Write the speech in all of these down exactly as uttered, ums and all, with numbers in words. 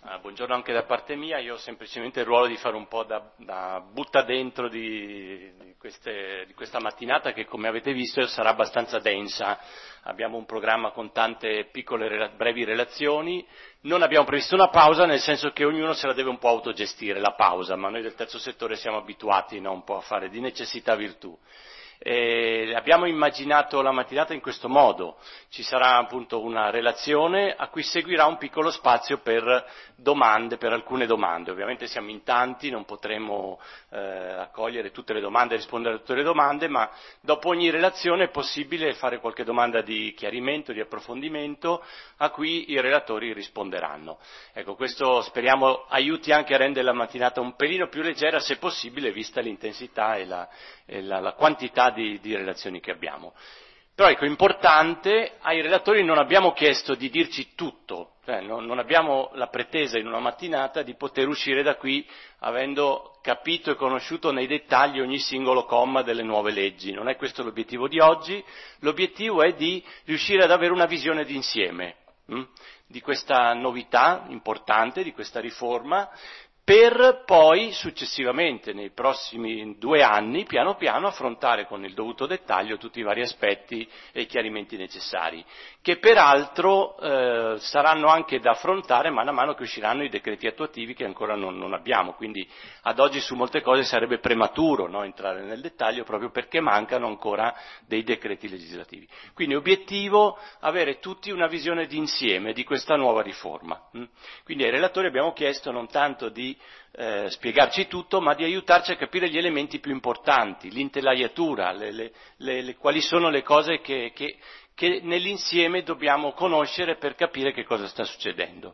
Ah, buongiorno anche da parte mia, io ho semplicemente il ruolo di fare un po' da, da butta dentro di, di, queste, di questa mattinata che, come avete visto, sarà abbastanza densa. Abbiamo un programma con tante piccole brevi relazioni, non abbiamo previsto una pausa, nel senso che ognuno se la deve un po' autogestire la pausa, ma noi del terzo settore siamo abituati, no, un po' a fare di necessità virtù. Eh, abbiamo immaginato la mattinata in questo modo: ci sarà appunto una relazione a cui seguirà un piccolo spazio per domande, per alcune domande. Ovviamente siamo in tanti, non potremo eh, accogliere tutte le domande e rispondere a tutte le domande, ma dopo ogni relazione è possibile fare qualche domanda di chiarimento, di approfondimento, a cui i relatori risponderanno. Ecco, questo speriamo aiuti anche a rendere la mattinata un pelino più leggera, se possibile, vista l'intensità e la, e la, la quantità Di, di relazioni che abbiamo. Però ecco, importante, ai relatori non abbiamo chiesto di dirci tutto, cioè non, non abbiamo la pretesa in una mattinata di poter uscire da qui avendo capito e conosciuto nei dettagli ogni singolo comma delle nuove leggi. Non è questo l'obiettivo di oggi, l'obiettivo è di riuscire ad avere una visione d'insieme hm? di questa novità importante, di questa riforma, per poi successivamente, nei prossimi due anni, piano piano affrontare con il dovuto dettaglio tutti i vari aspetti e i chiarimenti necessari, che peraltro eh, saranno anche da affrontare man mano che usciranno i decreti attuativi che ancora non, non abbiamo, quindi ad oggi su molte cose sarebbe prematuro, no, entrare nel dettaglio proprio perché mancano ancora dei decreti legislativi. Quindi obiettivo avere tutti una visione d'insieme di questa nuova riforma. Quindi ai relatori abbiamo chiesto non tanto di Eh, spiegarci tutto, ma di aiutarci a capire gli elementi più importanti, l'intelaiatura, le, le, le, le, quali sono le cose che, che, che nell'insieme dobbiamo conoscere per capire che cosa sta succedendo.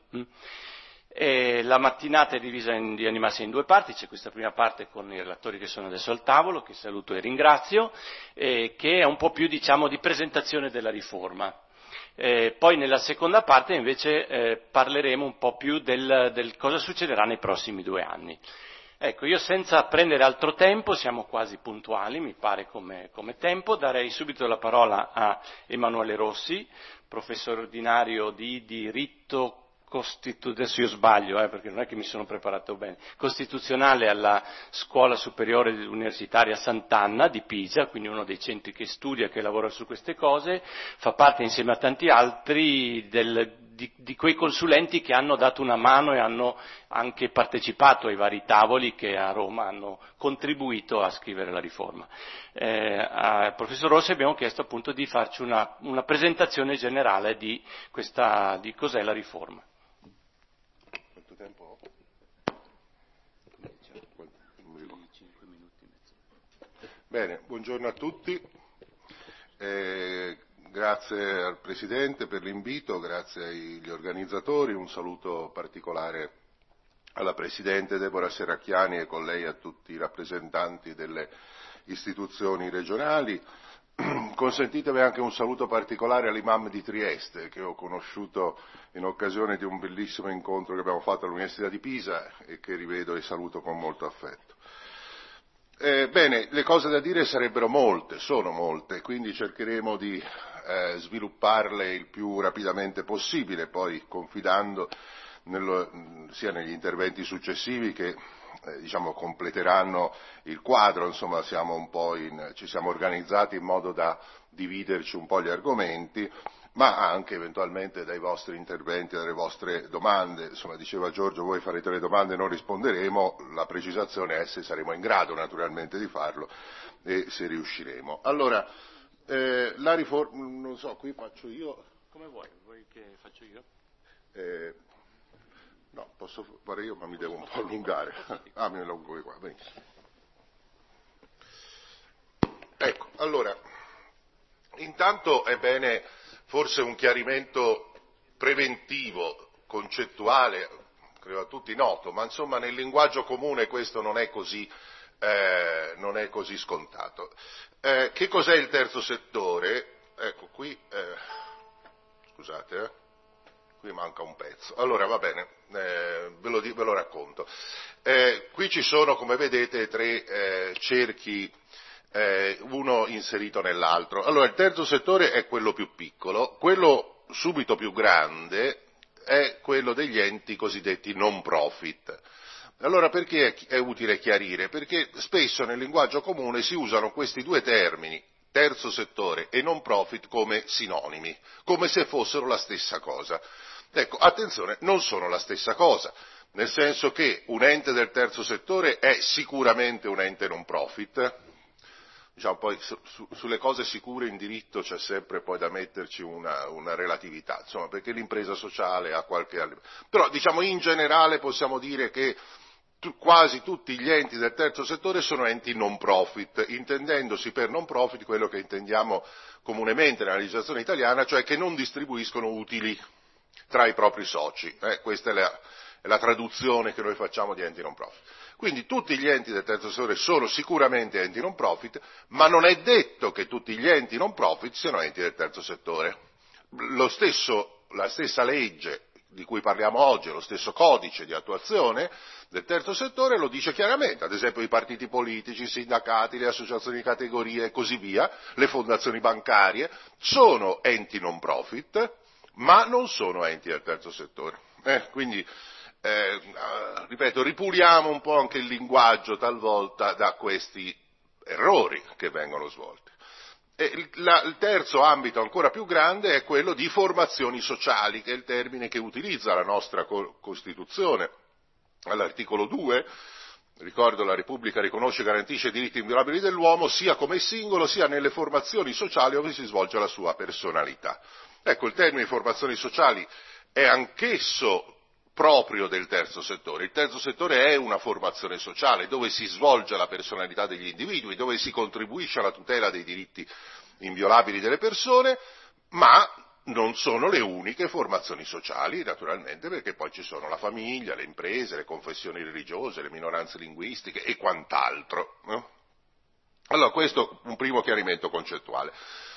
E la mattinata è divisa in, di animarsi in due parti, c'è questa prima parte con i relatori che sono adesso al tavolo, che saluto e ringrazio, eh, che è un po' più, diciamo, di presentazione della riforma. Eh, poi nella seconda parte invece eh, parleremo un po' più del, del cosa succederà nei prossimi due anni. Ecco, io senza prendere altro tempo, siamo quasi puntuali, mi pare come, come tempo, darei subito la parola a Emanuele Rossi, professore ordinario di diritto Costitu- adesso io sbaglio, eh, perché non è che mi sono preparato bene, costituzionale alla Scuola Superiore Universitaria Sant'Anna di Pisa, quindi uno dei centri che studia, che lavora su queste cose, fa parte insieme a tanti altri del, di, di quei consulenti che hanno dato una mano e hanno anche partecipato ai vari tavoli che a Roma hanno contribuito a scrivere la riforma. Eh, al professor Rossi abbiamo chiesto appunto di farci una, una presentazione generale di, questa, di cos'è la riforma. Tempo? Bene, buongiorno a tutti, eh, grazie al Presidente per l'invito, grazie agli organizzatori, un saluto particolare alla Presidente Deborah Serracchiani e con lei a tutti i rappresentanti delle istituzioni regionali. Consentitemi anche un saluto particolare all'imam di Trieste, che ho conosciuto in occasione di un bellissimo incontro che abbiamo fatto all'Università di Pisa e che rivedo e saluto con molto affetto. Eh, bene, le cose da dire sarebbero molte, sono molte, quindi cercheremo di eh, svilupparle il più rapidamente possibile, poi confidando nello, sia negli interventi successivi che Eh, diciamo completeranno il quadro, insomma siamo un po' in, ci siamo organizzati in modo da dividerci un po' gli argomenti, ma anche eventualmente dai vostri interventi, dalle vostre domande, insomma diceva Giorgio, voi farete le domande e non risponderemo, la precisazione è se saremo in grado naturalmente di farlo e se riusciremo. Allora, eh, la riforma, non so, qui faccio io. Come vuoi, vuoi che faccio io? Eh, No, posso fare io, ma mi devo un po' allungare. Ah, mi allungo qua, benissimo. Ecco, allora, intanto è bene forse un chiarimento preventivo, concettuale, credo a tutti noto, ma insomma nel linguaggio comune questo non è così, eh, non è così scontato. Eh, che cos'è il terzo settore? Ecco, qui, eh, scusate, eh. Qui manca un pezzo. Allora, va bene, eh, ve, lo, ve lo racconto. Eh, qui ci sono, come vedete, tre eh, cerchi, eh, uno inserito nell'altro. Allora, il terzo settore è quello più piccolo, quello subito più grande è quello degli enti cosiddetti non profit. Allora perché è utile chiarire? Perché spesso nel linguaggio comune si usano questi due termini, terzo settore e non profit, come sinonimi, come se fossero la stessa cosa. Ecco, attenzione, non sono la stessa cosa, nel senso che un ente del terzo settore è sicuramente un ente non profit. Diciamo, poi su, su, sulle cose sicure in diritto c'è sempre poi da metterci una, una relatività, insomma, perché l'impresa sociale ha qualche... Però diciamo in generale possiamo dire che tu, quasi tutti gli enti del terzo settore sono enti non profit, intendendosi per non profit quello che intendiamo comunemente nella legislazione italiana, cioè che non distribuiscono utili tra i propri soci. Eh, questa è la, è la traduzione che noi facciamo di enti non profit. Quindi tutti gli enti del terzo settore sono sicuramente enti non profit, ma non è detto che tutti gli enti non profit siano enti del terzo settore. Lo stesso, la stessa legge di cui parliamo oggi, lo stesso codice di attuazione del terzo settore lo dice chiaramente, ad esempio i partiti politici, i sindacati, le associazioni di categoria e così via, le fondazioni bancarie, sono enti non profit, ma non sono enti del terzo settore. Eh, quindi, Eh, ripeto, ripuliamo un po' anche il linguaggio talvolta da questi errori che vengono svolti. E il, la, il terzo ambito ancora più grande è quello di formazioni sociali, che è il termine che utilizza la nostra co- Costituzione. All'articolo due, ricordo, la Repubblica riconosce e garantisce i diritti inviolabili dell'uomo sia come singolo sia nelle formazioni sociali dove si svolge la sua personalità. Ecco, il termine formazioni sociali è anch'esso proprio del terzo settore. Il terzo settore è una formazione sociale dove si svolge la personalità degli individui, dove si contribuisce alla tutela dei diritti inviolabili delle persone, ma non sono le uniche formazioni sociali, naturalmente, perché poi ci sono la famiglia, le imprese, le confessioni religiose, le minoranze linguistiche e quant'altro. No? Allora, questo è un primo chiarimento concettuale.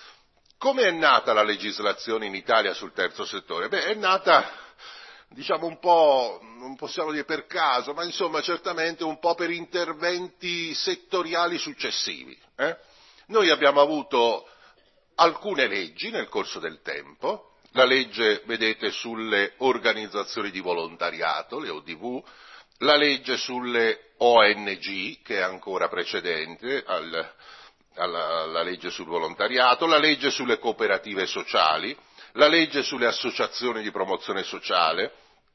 Come è nata la legislazione in Italia sul terzo settore? Beh, è nata, diciamo un po', non possiamo dire per caso, ma insomma certamente un po' per interventi settoriali successivi. Eh? Noi abbiamo avuto alcune leggi nel corso del tempo, la legge, vedete, sulle organizzazioni di volontariato, le O D V, la legge sulle O N G, che è ancora precedente al, alla, alla legge sul volontariato, la legge sulle cooperative sociali, la legge sulle associazioni di promozione sociale,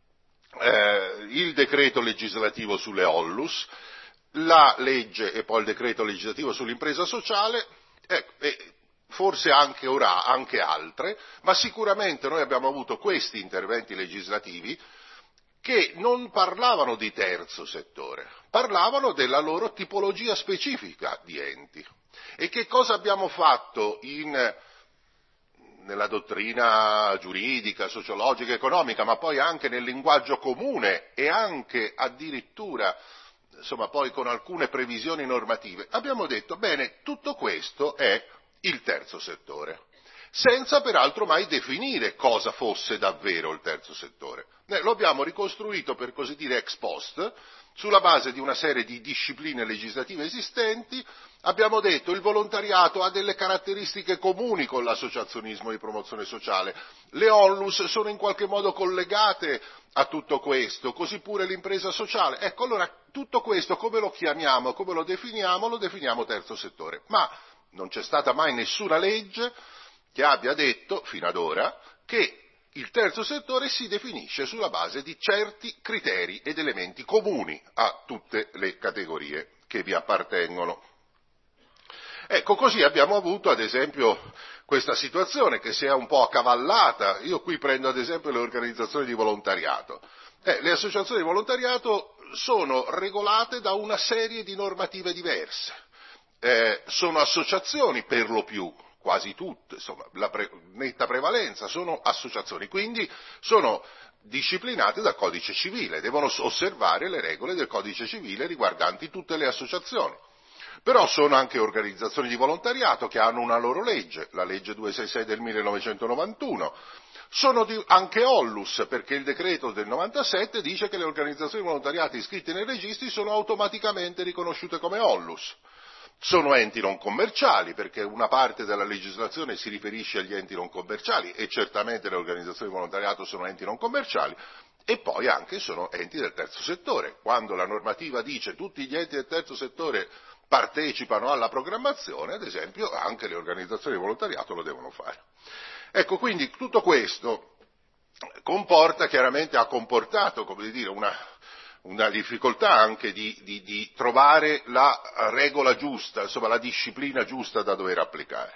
eh, il decreto legislativo sulle Onlus, la legge e poi il decreto legislativo sull'impresa sociale, ecco, e forse anche ora anche altre, ma sicuramente noi abbiamo avuto questi interventi legislativi che non parlavano di terzo settore, parlavano della loro tipologia specifica di enti. E che cosa abbiamo fatto in nella dottrina giuridica, sociologica, economica, ma poi anche nel linguaggio comune e anche addirittura, insomma, poi con alcune previsioni normative, abbiamo detto, bene, tutto questo è il terzo settore, senza peraltro mai definire cosa fosse davvero il terzo settore. Eh, lo abbiamo ricostruito, per così dire, ex post, sulla base di una serie di discipline legislative esistenti. Abbiamo detto che il volontariato ha delle caratteristiche comuni con l'associazionismo di promozione sociale, le Onlus sono in qualche modo collegate a tutto questo, così pure l'impresa sociale. Ecco, allora tutto questo come lo chiamiamo, come lo definiamo? Lo definiamo terzo settore, ma non c'è stata mai nessuna legge che abbia detto, fino ad ora, che il terzo settore si definisce sulla base di certi criteri ed elementi comuni a tutte le categorie che vi appartengono. Ecco, così abbiamo avuto ad esempio questa situazione che si è un po' accavallata. Io qui prendo ad esempio le organizzazioni di volontariato. Eh, le associazioni di volontariato sono regolate da una serie di normative diverse. Eh, sono associazioni per lo più, quasi tutte, insomma, la pre- netta prevalenza sono associazioni, quindi sono disciplinate dal codice civile, devono osservare le regole del codice civile riguardanti tutte le associazioni. Però sono anche organizzazioni di volontariato che hanno una loro legge, la legge duecentosessantasei del millenovecentonovantuno, sono di, anche Onlus, perché il decreto del novantasette dice che le organizzazioni di volontariato iscritte nei registri sono automaticamente riconosciute come Onlus. sono enti non commerciali, perché una parte della legislazione si riferisce agli enti non commerciali e certamente le organizzazioni di volontariato sono enti non commerciali, e poi anche sono enti del terzo settore. Quando la normativa dice tutti gli enti del terzo settore partecipano alla programmazione, ad esempio anche le organizzazioni di volontariato lo devono fare. Ecco, quindi tutto questo comporta, chiaramente ha comportato, come dire, una, una difficoltà anche di, di, di trovare la regola giusta, insomma la disciplina giusta da dover applicare.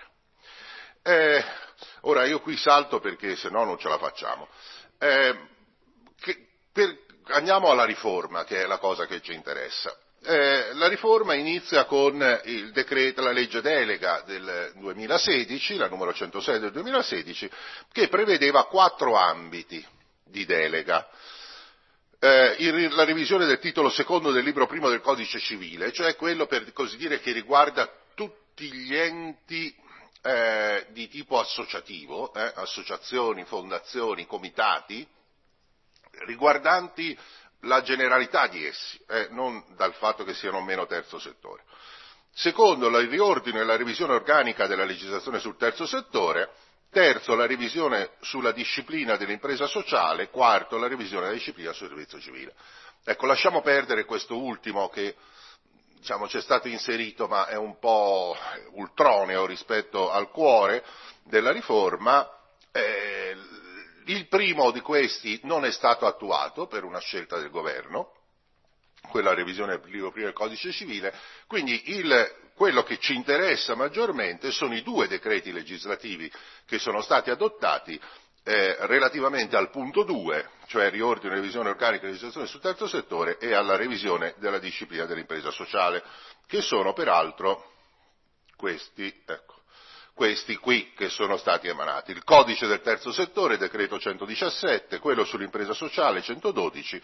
Eh, ora io qui salto perché se no non ce la facciamo. Eh, che, per, andiamo alla riforma, che è la cosa che ci interessa. Eh, la riforma inizia con il decreto, la legge delega del duemilasedici, la numero centosei del duemilasedici, che prevedeva quattro ambiti di delega. Eh, il, la revisione del titolo secondo del libro primo del codice civile, cioè quello, per così dire, che riguarda tutti gli enti eh, di tipo associativo, eh, associazioni, fondazioni, comitati, riguardanti la generalità di essi, eh, non dal fatto che siano meno terzo settore. Secondo, il riordino e la revisione organica della legislazione sul terzo settore. Terzo, la revisione sulla disciplina dell'impresa sociale. Quarto, la revisione della disciplina sul servizio civile. Ecco, lasciamo perdere questo ultimo che, diciamo, c'è stato inserito, ma è un po' ultroneo rispetto al cuore della riforma. Eh, Il primo di questi non è stato attuato per una scelta del governo, quella revisione del libro primo del codice civile, quindi il, quello che ci interessa maggiormente sono i due decreti legislativi che sono stati adottati eh, relativamente al punto due, cioè riordino e revisione organica della legislazione sul terzo settore, e alla revisione della disciplina dell'impresa sociale, che sono peraltro questi, ecco. Questi qui che sono stati emanati: il codice del terzo settore, decreto centodiciassette, quello sull'impresa sociale centododici,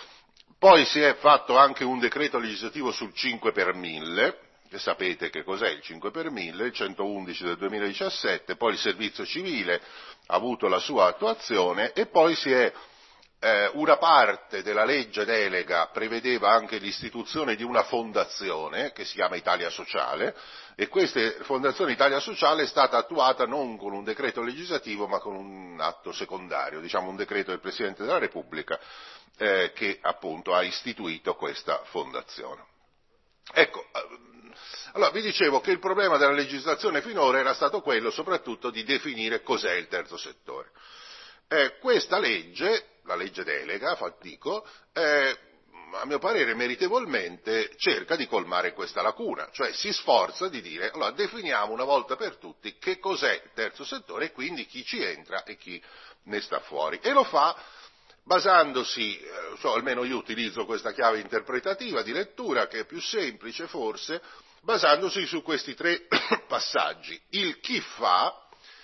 poi si è fatto anche un decreto legislativo sul cinque per mille, che sapete che cos'è il cinque per mille, il centoundici del duemiladiciassette, poi il servizio civile ha avuto la sua attuazione, e poi si è eh, una parte della legge delega prevedeva anche l'istituzione di una fondazione che si chiama Italia Sociale, e questa Fondazione Italia Sociale è stata attuata non con un decreto legislativo ma con un atto secondario, diciamo un decreto del Presidente della Repubblica eh, che appunto ha istituito questa fondazione. Ecco, allora vi dicevo che il problema della legislazione finora era stato quello soprattutto di definire cos'è il terzo settore. Eh, questa legge, la legge delega, dico, eh, a mio parere meritevolmente cerca di colmare questa lacuna, cioè si sforza di dire, allora definiamo una volta per tutti che cos'è il terzo settore e quindi chi ci entra e chi ne sta fuori, e lo fa basandosi, eh, so, almeno io utilizzo questa chiave interpretativa di lettura che è più semplice forse, basandosi su questi tre passaggi: il chi fa,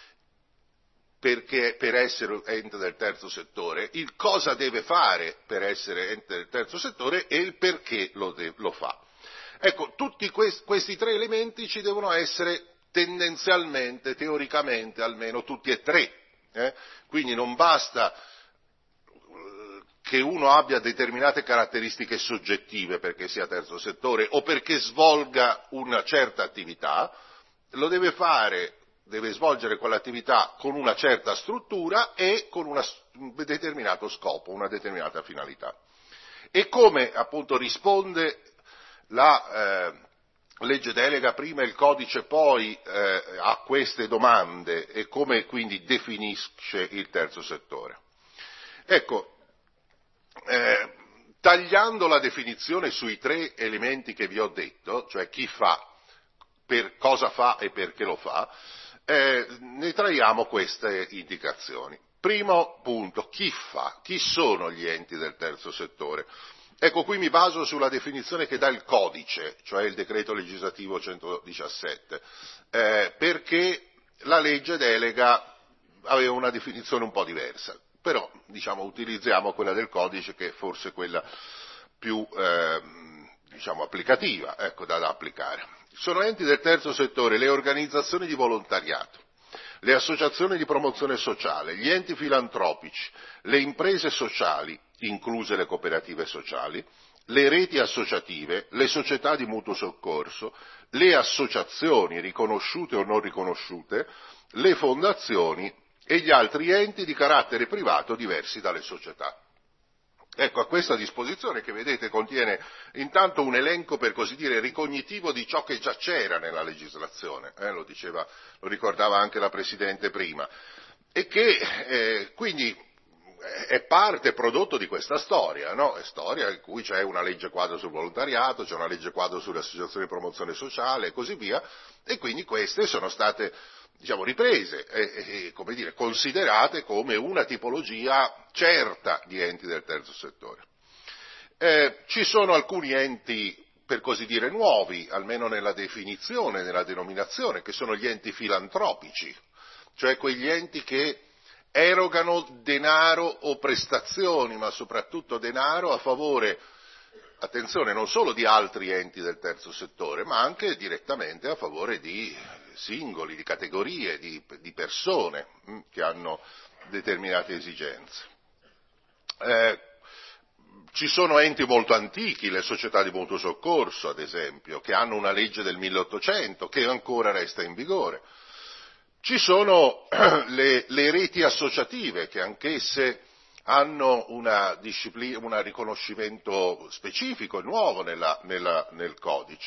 perché per essere ente del terzo settore, il cosa deve fare per essere ente del terzo settore e il perché lo, de- lo fa. Ecco, tutti quest- questi tre elementi ci devono essere tendenzialmente, teoricamente, almeno tutti e tre. Eh? Quindi non basta che uno abbia determinate caratteristiche soggettive perché sia terzo settore o perché svolga una certa attività, lo deve fare, deve svolgere quell'attività con una certa struttura e con una, un determinato scopo, una determinata finalità. E come appunto risponde la eh, legge delega prima il codice poi eh, a queste domande e come quindi definisce il terzo settore? Ecco, eh, tagliando la definizione sui tre elementi che vi ho detto, cioè chi fa, per cosa fa e perché lo fa, eh, ne traiamo queste indicazioni. Primo punto, chi fa? Chi sono gli enti del terzo settore? Ecco, qui mi baso sulla definizione che dà il codice, cioè il decreto legislativo centodiciassette, eh, perché la legge delega aveva una definizione un po' diversa, però diciamo utilizziamo quella del codice che è forse quella più eh, diciamo applicativa, ecco, da, da applicare. Sono enti del terzo settore le organizzazioni di volontariato, le associazioni di promozione sociale, gli enti filantropici, le imprese sociali, incluse le cooperative sociali, le reti associative, le società di mutuo soccorso, le associazioni riconosciute o non riconosciute, le fondazioni e gli altri enti di carattere privato diversi dalle società. Ecco, a questa disposizione, che vedete contiene intanto un elenco, per così dire, ricognitivo di ciò che già c'era nella legislazione, eh, lo diceva, lo ricordava anche la Presidente prima, e che eh, quindi è parte, prodotto di questa storia, no? È storia in cui c'è una legge quadro sul volontariato, c'è una legge quadro sulle associazioni di promozione sociale e così via, e quindi queste sono state, diciamo, riprese e, e come dire, considerate come una tipologia certa di enti del terzo settore. Eh, ci sono alcuni enti, per così dire, nuovi, almeno nella definizione, nella denominazione, che sono gli enti filantropici, cioè quegli enti che erogano denaro o prestazioni, ma soprattutto denaro a favore, attenzione, non solo di altri enti del terzo settore, ma anche direttamente a favore di singoli, di categorie, di, di persone mh, che hanno determinate esigenze. Eh, ci sono enti molto antichi, le società di mutuo soccorso, ad esempio, che hanno una legge del milleottocento che ancora resta in vigore. Ci sono le, le reti associative, che anch'esse hanno una disciplina, un riconoscimento specifico e nuovo nella, nella, nel codice.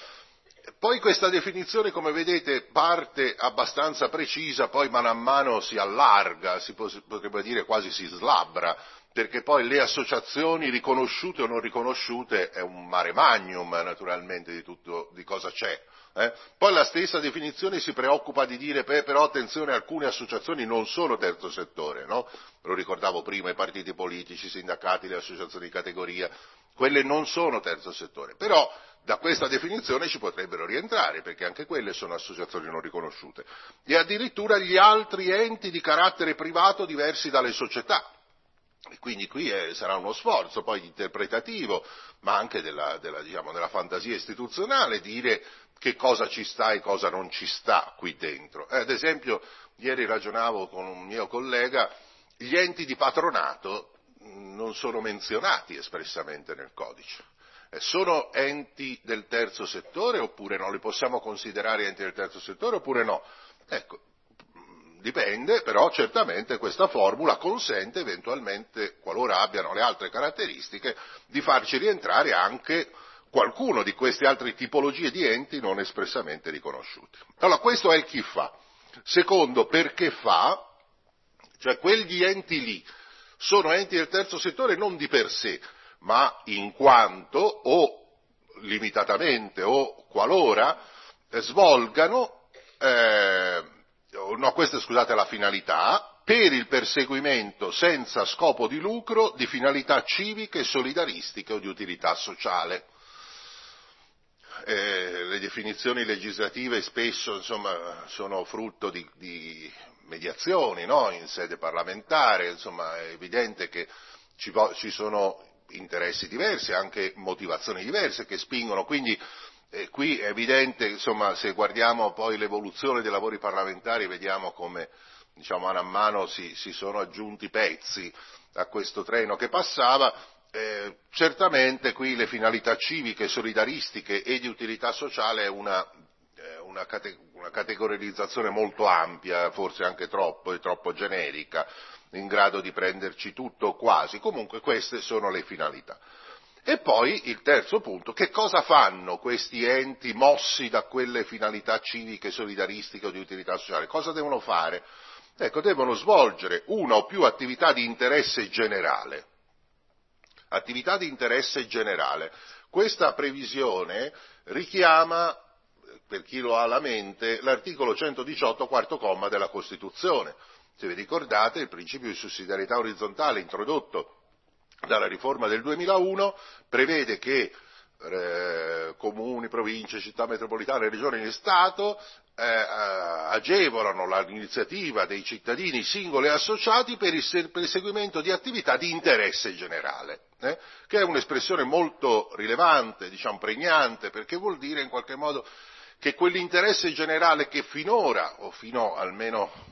Poi questa definizione, come vedete, parte abbastanza precisa, poi mano a mano si allarga, si potrebbe dire quasi si slabbra, perché poi le associazioni riconosciute o non riconosciute è un mare magnum, naturalmente, di tutto, di cosa c'è. Eh? Poi la stessa definizione si preoccupa di dire, beh, però attenzione, alcune associazioni non sono terzo settore, no? Lo ricordavo prima, i partiti politici, i sindacati, le associazioni di categoria, quelle non sono terzo settore, però da questa definizione ci potrebbero rientrare, perché anche quelle sono associazioni non riconosciute, e addirittura gli altri enti di carattere privato diversi dalle società. E quindi qui è, sarà uno sforzo poi interpretativo, ma anche della, della, diciamo, della fantasia istituzionale, dire che cosa ci sta e cosa non ci sta qui dentro. Eh, ad esempio, ieri ragionavo con un mio collega, gli enti di patronato non sono menzionati espressamente nel codice. Eh, sono enti del terzo settore oppure no? Li possiamo considerare enti del terzo settore oppure no? Ecco, dipende, però certamente questa formula consente eventualmente, qualora abbiano le altre caratteristiche, di farci rientrare anche qualcuno di queste altre tipologie di enti non espressamente riconosciuti. Allora, questo è il chi fa. Secondo, perché fa, cioè quegli enti lì sono enti del terzo settore non di per sé, ma in quanto o limitatamente o qualora eh, svolgano eh, no, questa scusate la finalità, per il perseguimento senza scopo di lucro di finalità civiche, solidaristiche o di utilità sociale. Eh, le definizioni legislative spesso, insomma, sono frutto di, di mediazioni, no? In sede parlamentare, insomma, è evidente che ci, ci sono interessi diversi, anche motivazioni diverse che spingono, quindi Eh, qui è evidente, insomma, se guardiamo poi l'evoluzione dei lavori parlamentari, vediamo come, diciamo, mano a mano si, si sono aggiunti pezzi a questo treno che passava. Eh, certamente qui le finalità civiche, solidaristiche e di utilità sociale è una, eh, una, cate- una categorizzazione molto ampia, forse anche troppo e troppo generica, in grado di prenderci tutto o quasi. Comunque queste sono le finalità. E poi il terzo punto, che cosa fanno questi enti mossi da quelle finalità civiche, solidaristiche o di utilità sociale? Cosa devono fare? Ecco, devono svolgere una o più attività di interesse generale. Attività di interesse generale. Questa previsione richiama, per chi lo ha alla mente, l'articolo centodiciotto, quarto comma della Costituzione. Se vi ricordate, il principio di sussidiarietà orizzontale introdotto dalla riforma del duemilauno prevede che eh, comuni, province, città metropolitane, regioni e Stato eh, agevolano l'iniziativa dei cittadini singoli e associati per il perseguimento di attività di interesse generale, eh, che è un'espressione molto rilevante, diciamo pregnante, perché vuol dire in qualche modo che quell'interesse generale che finora, o fino almeno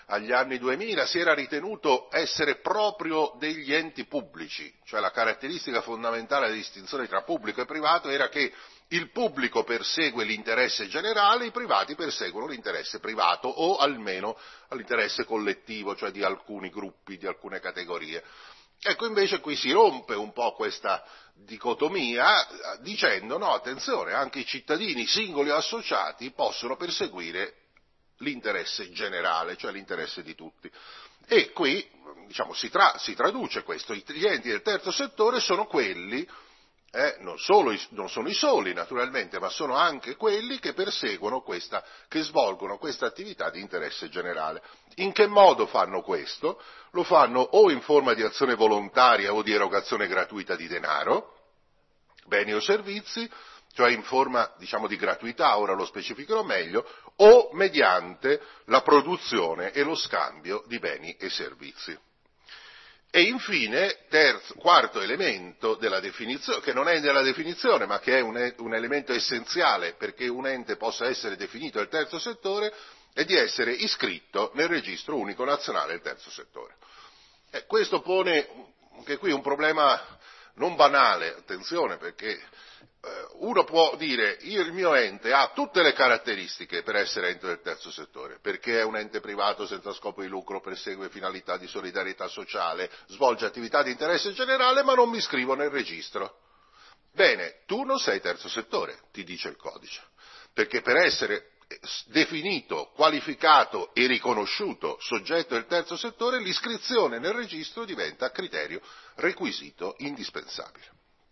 agli anni duemila si era ritenuto essere proprio degli enti pubblici, cioè la caratteristica fondamentale della distinzione tra pubblico e privato era che il pubblico persegue l'interesse generale, i privati perseguono l'interesse privato o almeno l'interesse collettivo, cioè di alcuni gruppi, di alcune categorie. Ecco, invece qui si rompe un po' questa dicotomia dicendo no, attenzione, anche i cittadini singoli o associati possono perseguire l'interesse generale, cioè l'interesse di tutti. E qui, diciamo, si, tra, si traduce questo, gli enti del terzo settore sono quelli, eh, non, solo i, non sono i soli naturalmente, ma sono anche quelli che perseguono questa, che svolgono questa attività di interesse generale. In che modo fanno questo? Lo fanno o in forma di azione volontaria o di erogazione gratuita di denaro, beni o servizi, cioè in forma, diciamo, di gratuità, ora lo specificherò meglio, o mediante la produzione e lo scambio di beni e servizi. E infine, terzo, quarto elemento della definizione, che non è nella definizione, ma che è un, un elemento essenziale perché un ente possa essere definito il terzo settore, è di essere iscritto nel registro unico nazionale del terzo settore. E questo pone anche qui un problema non banale, attenzione, perché eh, uno può dire io, il mio ente ha tutte le caratteristiche per essere ente del terzo settore, perché è un ente privato senza scopo di lucro, persegue finalità di solidarietà sociale, svolge attività di interesse generale, ma non mi iscrivo nel registro. Bene, tu non sei terzo settore, ti dice il codice, perché per essere definito, qualificato e riconosciuto soggetto del terzo settore, l'iscrizione nel registro diventa criterio, requisito indispensabile.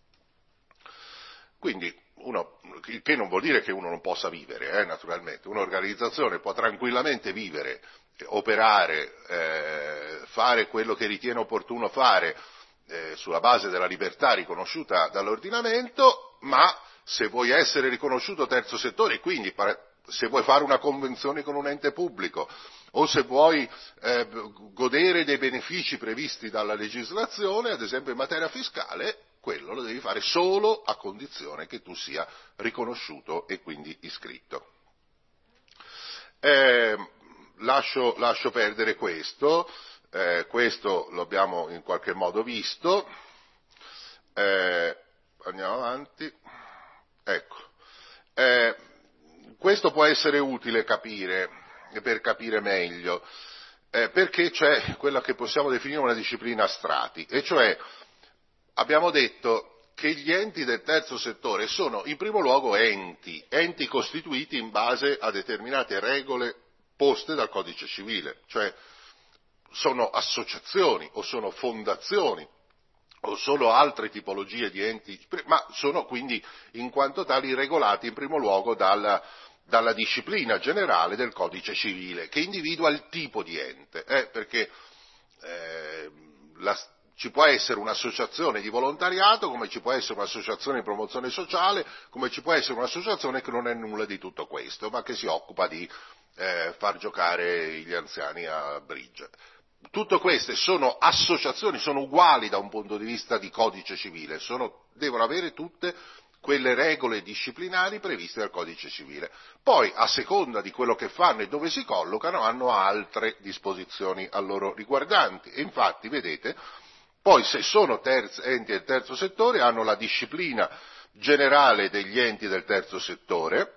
Quindi, uno, il che non vuol dire che uno non possa vivere, eh, naturalmente, un'organizzazione può tranquillamente vivere, operare, eh, fare quello che ritiene opportuno fare eh, sulla base della libertà riconosciuta dall'ordinamento, ma se vuoi essere riconosciuto terzo settore e quindi se vuoi fare una convenzione con un ente pubblico o se vuoi eh, godere dei benefici previsti dalla legislazione, ad esempio in materia fiscale, quello lo devi fare solo a condizione che tu sia riconosciuto e quindi iscritto. Eh, lascio, lascio perdere questo, eh, questo lo abbiamo in qualche modo visto, eh, andiamo avanti, ecco. Eh, Questo può essere utile capire, per capire meglio, eh, perché c'è quella che possiamo definire una disciplina a strati, e cioè abbiamo detto che gli enti del terzo settore sono in primo luogo enti, enti costituiti in base a determinate regole poste dal codice civile, cioè sono associazioni o sono fondazioni o solo altre tipologie di enti, ma sono quindi in quanto tali regolati in primo luogo dalla, dalla disciplina generale del codice civile, che individua il tipo di ente, eh, perché eh, la, ci può essere un'associazione di volontariato, come ci può essere un'associazione di promozione sociale, come ci può essere un'associazione che non è nulla di tutto questo, ma che si occupa di eh, far giocare gli anziani a bridge. Tutte queste sono associazioni, sono uguali da un punto di vista di codice civile, sono, devono avere tutte quelle regole disciplinari previste dal codice civile. Poi, a seconda di quello che fanno e dove si collocano, hanno altre disposizioni a loro riguardanti. E infatti, vedete, poi se sono terzi, enti del terzo settore, hanno la disciplina generale degli enti del terzo settore,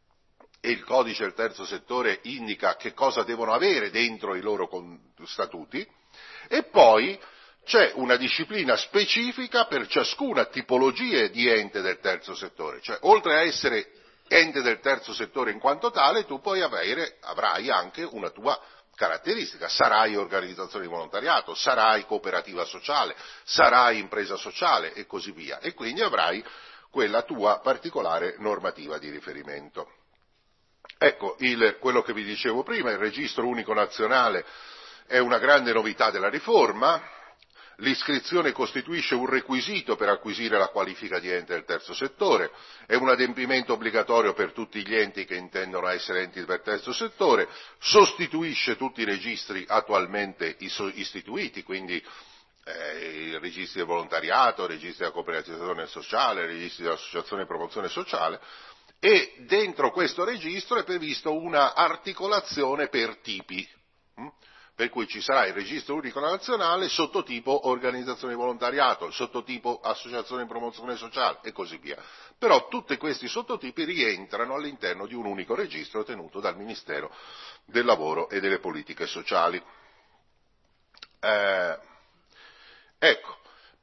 e il codice del terzo settore indica che cosa devono avere dentro i loro statuti, e poi c'è una disciplina specifica per ciascuna tipologia di ente del terzo settore, cioè oltre a essere ente del terzo settore in quanto tale, tu poi avere, avrai anche una tua caratteristica, sarai organizzazione di volontariato, sarai cooperativa sociale, sarai impresa sociale e così via, e quindi avrai quella tua particolare normativa di riferimento. Ecco, il, quello che vi dicevo prima, il registro unico nazionale è una grande novità della riforma, l'iscrizione costituisce un requisito per acquisire la qualifica di ente del terzo settore, è un adempimento obbligatorio per tutti gli enti che intendono essere enti del terzo settore, sostituisce tutti i registri attualmente istituiti, quindi eh, i registri del volontariato, i registri della cooperazione sociale, i registri dell'associazione di promozione sociale, e dentro questo registro è previsto una articolazione per tipi. Per cui ci sarà il registro unico nazionale, sottotipo organizzazione di volontariato, sottotipo associazione di promozione sociale e così via. Però tutti questi sottotipi rientrano all'interno di un unico registro tenuto dal Ministero del Lavoro e delle Politiche Sociali. Eh, ecco,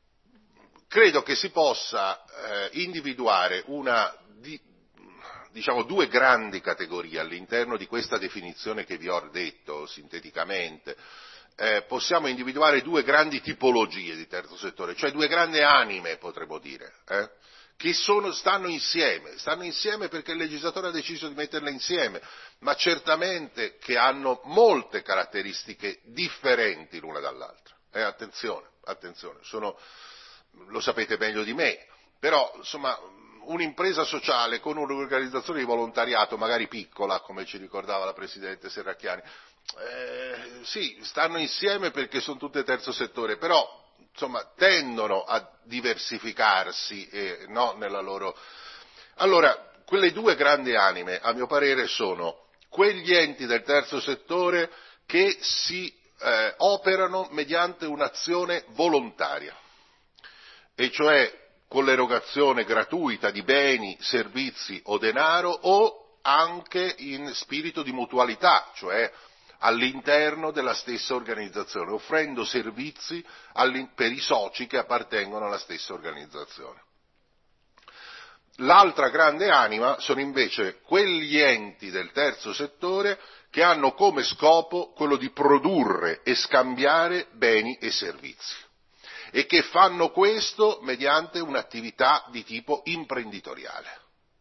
credo che si possa eh, individuare una, di, diciamo, due grandi categorie all'interno di questa definizione che vi ho detto sinteticamente. Eh, possiamo individuare due grandi tipologie di terzo settore, cioè due grandi anime, potremmo dire, eh, che sono, stanno insieme, stanno insieme perché il legislatore ha deciso di metterle insieme, ma certamente che hanno molte caratteristiche differenti l'una dall'altra. Eh, attenzione, attenzione, sono, lo sapete meglio di me, però insomma un'impresa sociale con un'organizzazione di volontariato magari piccola, come ci ricordava la Presidente Serracchiani, eh, sì, stanno insieme perché sono tutte terzo settore, però insomma tendono a diversificarsi eh, no, nella loro. Allora, quelle due grandi anime, a mio parere, sono quegli enti del terzo settore che si eh, operano mediante un'azione volontaria, e cioè con l'erogazione gratuita di beni, servizi o denaro, o anche in spirito di mutualità, cioè all'interno della stessa organizzazione, offrendo servizi per i soci che appartengono alla stessa organizzazione. L'altra grande anima sono invece quegli enti del terzo settore che hanno come scopo quello di produrre e scambiare beni e servizi, e che fanno questo mediante un'attività di tipo imprenditoriale.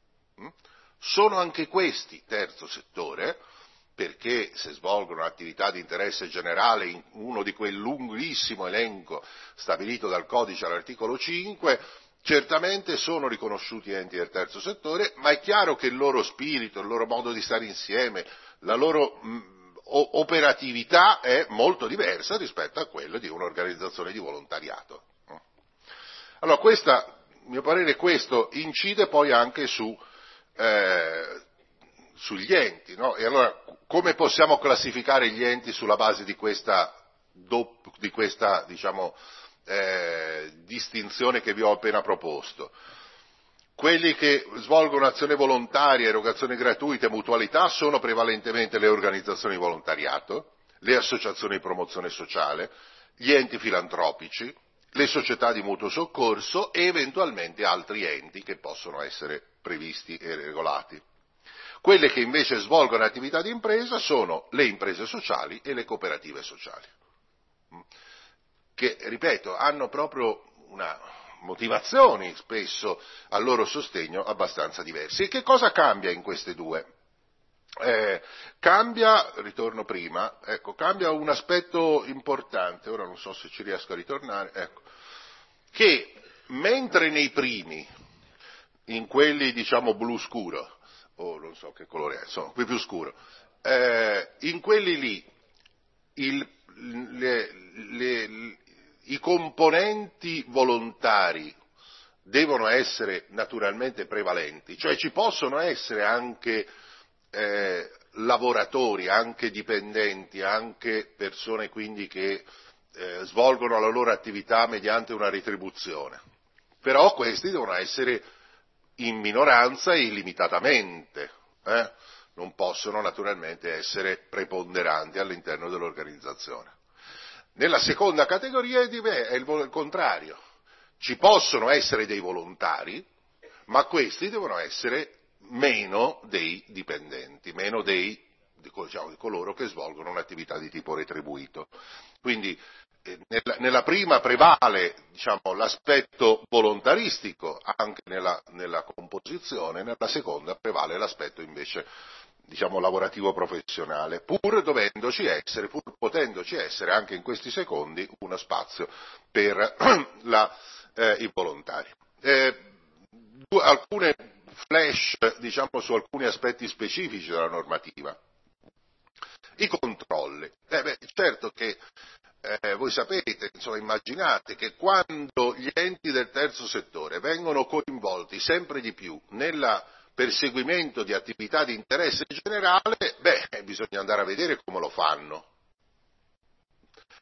Sono anche questi terzo settore, perché se svolgono attività di interesse generale in uno di quel lunghissimo elenco stabilito dal codice all'articolo cinque, certamente sono riconosciuti enti del terzo settore, ma è chiaro che il loro spirito, il loro modo di stare insieme, la loro mh, operatività è molto diversa rispetto a quella di un'organizzazione di volontariato. Allora, questa, a mio parere, questo incide poi anche su eh, sugli enti, no? E allora come possiamo classificare gli enti sulla base di questa, di questa diciamo, eh, distinzione che vi ho appena proposto? Quelli che svolgono azione volontaria, erogazione gratuita e mutualità sono prevalentemente le organizzazioni di volontariato, le associazioni di promozione sociale, gli enti filantropici, le società di mutuo soccorso e eventualmente altri enti che possono essere previsti e regolati. Quelle che invece svolgono attività di impresa sono le imprese sociali e le cooperative sociali, che, ripeto, hanno proprio una motivazioni spesso al loro sostegno abbastanza diverse. E che cosa cambia in queste due? Eh, cambia, ritorno prima, ecco, cambia un aspetto importante, ora non so se ci riesco a ritornare, ecco, che mentre nei primi, in quelli diciamo blu scuro, o non so che colore è, insomma, qui più scuro, eh, in quelli lì il, le, le, i componenti volontari devono essere naturalmente prevalenti, cioè ci possono essere anche eh, lavoratori, anche dipendenti, anche persone quindi che eh, svolgono la loro attività mediante una retribuzione, però questi devono essere in minoranza e illimitatamente, eh? non possono naturalmente essere preponderanti all'interno dell'organizzazione. Nella seconda categoria è il contrario, ci possono essere dei volontari, ma questi devono essere meno dei dipendenti, meno dei, diciamo, di coloro che svolgono un'attività di tipo retribuito. Quindi eh, nella, nella prima prevale diciamo, l'aspetto volontaristico anche nella, nella composizione, nella seconda prevale l'aspetto invece diciamo lavorativo professionale, pur dovendoci essere, pur potendoci essere anche in questi secondi uno spazio per la, eh, i volontari. Eh, alcune flash diciamo su alcuni aspetti specifici della normativa. I controlli. Eh beh, certo che eh, voi sapete, insomma, immaginate che quando gli enti del terzo settore vengono coinvolti sempre di più nella perseguimento di attività di interesse generale, beh, bisogna andare a vedere come lo fanno.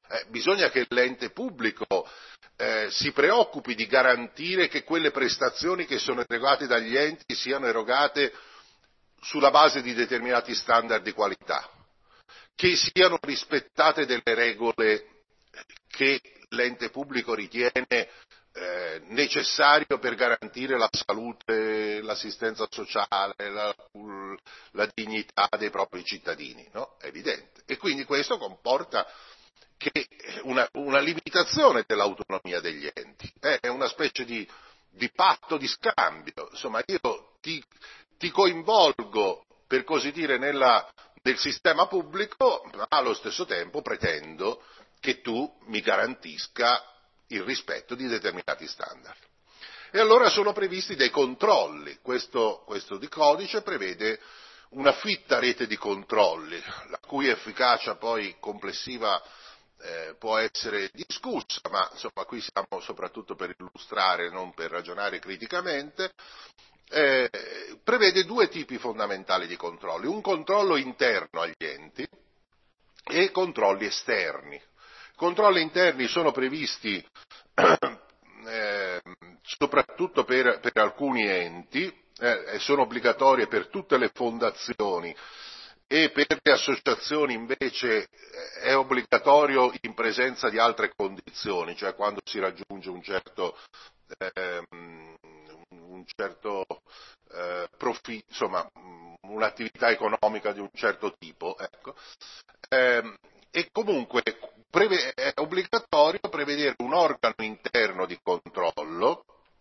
Eh, bisogna che l'ente pubblico eh, si preoccupi di garantire che quelle prestazioni che sono erogate dagli enti siano erogate sulla base di determinati standard di qualità, che siano rispettate delle regole che l'ente pubblico ritiene eh, necessario per garantire la salute, l'assistenza sociale, la, la dignità dei propri cittadini, no? È evidente. E quindi questo comporta che una, una limitazione dell'autonomia degli enti, eh, è una specie di, di patto di scambio, insomma io ti, ti coinvolgo, per così dire, nella, nel sistema pubblico, ma allo stesso tempo pretendo che tu mi garantisca il rispetto di determinati standard. E allora sono previsti dei controlli, questo, questo di codice prevede una fitta rete di controlli, la cui efficacia poi complessiva eh, può essere discussa, ma insomma qui siamo soprattutto per illustrare, non per ragionare criticamente. Eh, prevede due tipi fondamentali di controlli, un controllo interno agli enti e controlli esterni. Controlli interni sono previsti eh, soprattutto per, per alcuni enti, eh, sono obbligatorie per tutte le fondazioni e per le associazioni invece è obbligatorio in presenza di altre condizioni, cioè quando si raggiunge un certo ehm, un certo eh, profitto, insomma un'attività economica di un certo tipo, ecco. Eh, e comunque preve- è obbligatorio prevedere un organo interno di controllo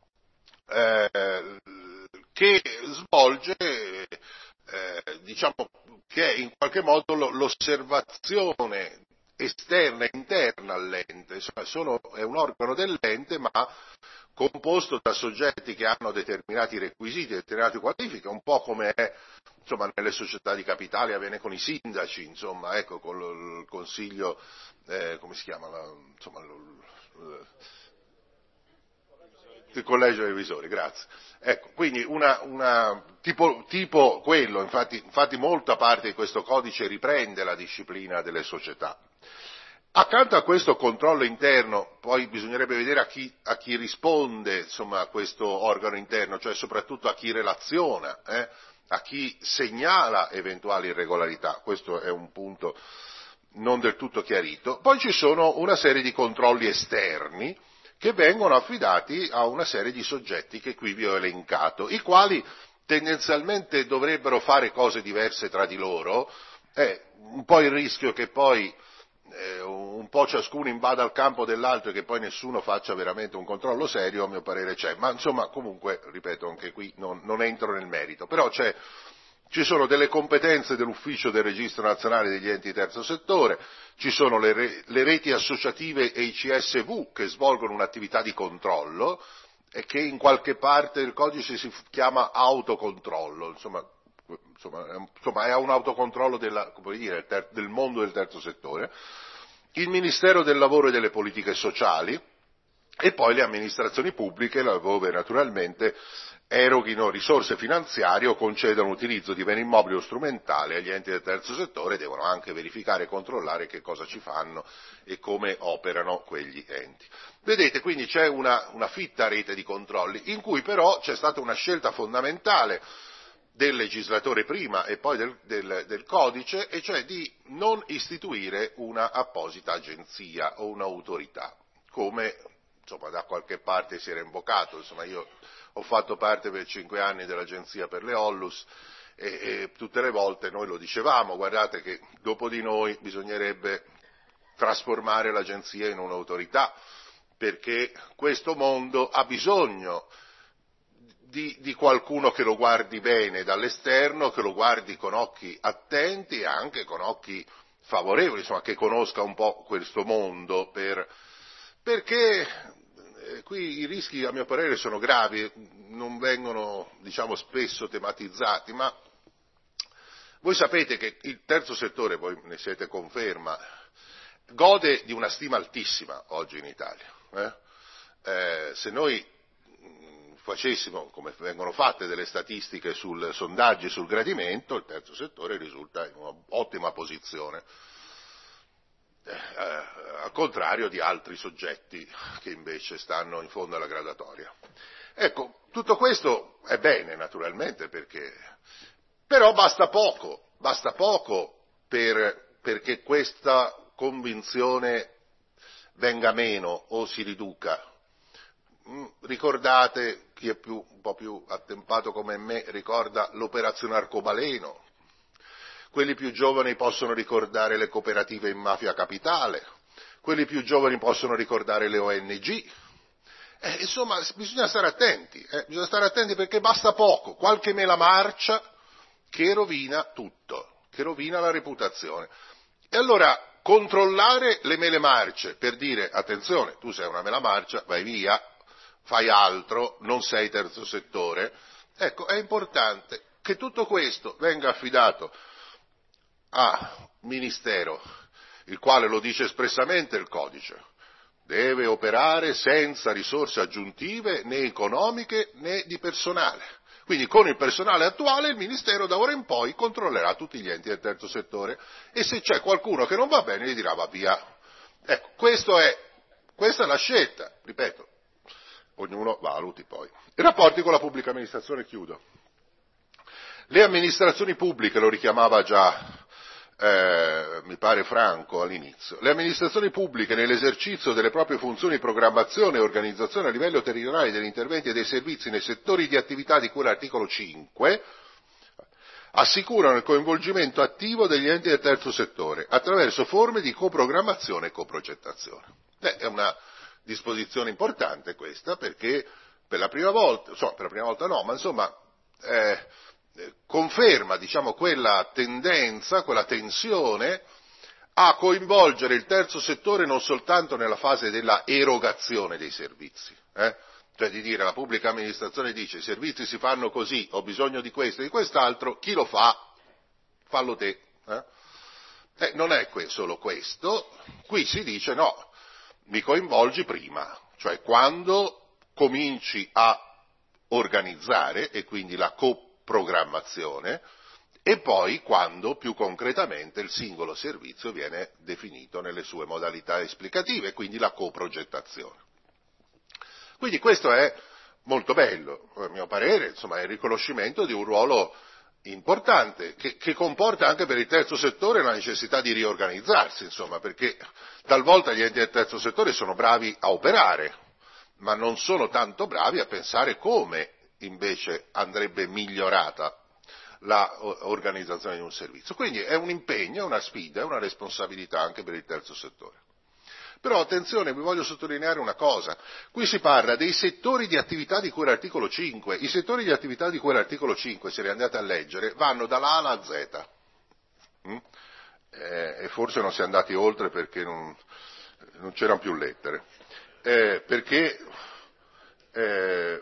eh, che svolge, eh, diciamo, che è in qualche modo l'osservazione esterna e interna all'ente, insomma, sono, è un organo dell'ente ma composto da soggetti che hanno determinati requisiti, determinate qualifiche, un po' come è insomma, nelle società di capitale avviene con i sindaci, insomma, ecco, con lo, il consiglio, eh, come si chiama, la, insomma, lo, lo, il collegio dei revisori, grazie. Ecco, quindi una, una tipo, tipo quello, infatti, infatti molta parte di questo codice riprende la disciplina delle società. Accanto a questo controllo interno, poi bisognerebbe vedere a chi, a chi risponde, insomma, questo organo interno, cioè soprattutto a chi relaziona, eh, a chi segnala eventuali irregolarità. Questo è un punto non del tutto chiarito. Poi ci sono una serie di controlli esterni che vengono affidati a una serie di soggetti che qui vi ho elencato, i quali tendenzialmente dovrebbero fare cose diverse tra di loro, è un po' il rischio che poi eh, un po' ciascuno invada il campo dell'altro e che poi nessuno faccia veramente un controllo serio, a mio parere c'è, ma insomma comunque, ripeto, anche qui non, non entro nel merito, però c'è, ci sono delle competenze dell'ufficio del registro nazionale degli enti di terzo settore, ci sono le, re, le reti associative e i C S V che svolgono un'attività di controllo e che in qualche parte del codice si chiama autocontrollo, insomma, insomma, è, insomma è un autocontrollo della, come dire, ter, del mondo del terzo settore, il Ministero del Lavoro e delle Politiche Sociali e poi le amministrazioni pubbliche, laddove naturalmente eroghino risorse finanziarie o concedano utilizzo di beni immobili o strumentali agli enti del terzo settore, devono anche verificare e controllare che cosa ci fanno e come operano quegli enti. Vedete, quindi c'è una, una fitta rete di controlli, in cui però c'è stata una scelta fondamentale del legislatore prima e poi del, del, del codice, e cioè di non istituire una apposita agenzia o un'autorità, come insomma da qualche parte si era invocato. Insomma, io ho fatto parte per cinque anni dell'agenzia per le Ollus e, e tutte le volte noi lo dicevamo, guardate che dopo di noi bisognerebbe trasformare l'agenzia in un'autorità, perché questo mondo ha bisogno di, di qualcuno che lo guardi bene dall'esterno, che lo guardi con occhi attenti e anche con occhi favorevoli, insomma, che conosca un po' questo mondo, per, perché eh, qui i rischi a mio parere sono gravi, non vengono diciamo spesso tematizzati, ma voi sapete che il terzo settore, voi ne siete conferma, gode di una stima altissima oggi in Italia. Eh? Eh, se noi facessimo, come vengono fatte, delle statistiche sul sondaggi sul gradimento, il terzo settore risulta in un'ottima posizione. eh, al contrario di altri soggetti che invece stanno in fondo alla graduatoria. Ecco, tutto questo è bene naturalmente, perché però basta poco, basta poco per, perché questa convinzione venga meno o si riduca. Ricordate, chi è più, un po' più attempato come me, ricorda l'operazione Arcobaleno. Quelli più giovani possono ricordare le cooperative in mafia capitale, quelli più giovani possono ricordare le O N G. Eh, insomma, bisogna stare attenti, eh, bisogna stare attenti perché basta poco, qualche mela marcia che rovina tutto, che rovina la reputazione. E allora controllare le mele marce per dire, attenzione, tu sei una mela marcia, vai via, fai altro, non sei terzo settore, ecco, è importante che tutto questo venga affidato a Ministero, il quale lo dice espressamente il codice, deve operare senza risorse aggiuntive né economiche né di personale. Quindi con il personale attuale il Ministero da ora in poi controllerà tutti gli enti del terzo settore e se c'è qualcuno che non va bene gli dirà va via. Ecco, questo è, questa è la scelta, ripeto, ognuno valuti poi. I rapporti con la pubblica amministrazione, chiudo. Le amministrazioni pubbliche, lo richiamava già Eh, mi pare Franco all'inizio, le amministrazioni pubbliche nell'esercizio delle proprie funzioni di programmazione e organizzazione a livello territoriale degli interventi e dei servizi nei settori di attività di cui l'articolo cinque assicurano il coinvolgimento attivo degli enti del terzo settore attraverso forme di coprogrammazione e coprogettazione. Eh, è una disposizione importante questa, perché per la prima volta, insomma, per la prima volta no, ma insomma eh, conferma, diciamo, quella tendenza, quella tensione a coinvolgere il terzo settore non soltanto nella fase della erogazione dei servizi, eh? Cioè di dire, la pubblica amministrazione dice i servizi si fanno così, ho bisogno di questo e di quest'altro, chi lo fa? Fallo te. Eh? Eh, non è que- solo questo, qui si dice no, mi coinvolgi prima, cioè quando cominci a organizzare e quindi la coprogrammazione e poi quando più concretamente il singolo servizio viene definito nelle sue modalità esplicative, quindi la coprogettazione. Quindi questo è molto bello, a mio parere, insomma, è il riconoscimento di un ruolo importante che, che comporta anche per il terzo settore la necessità di riorganizzarsi, insomma, perché talvolta gli enti del terzo settore sono bravi a operare, ma non sono tanto bravi a pensare come invece andrebbe migliorata l'organizzazione di un servizio. Quindi è un impegno, è una sfida, è una responsabilità anche per il terzo settore. Però attenzione, vi voglio sottolineare una cosa, qui si parla dei settori di attività di cui l'articolo cinque, i settori di attività di cui l'articolo cinque, se li andate a leggere, vanno dalla A alla Z, mm? eh, e forse non si è andati oltre perché non, non c'erano più lettere, eh, perché, eh,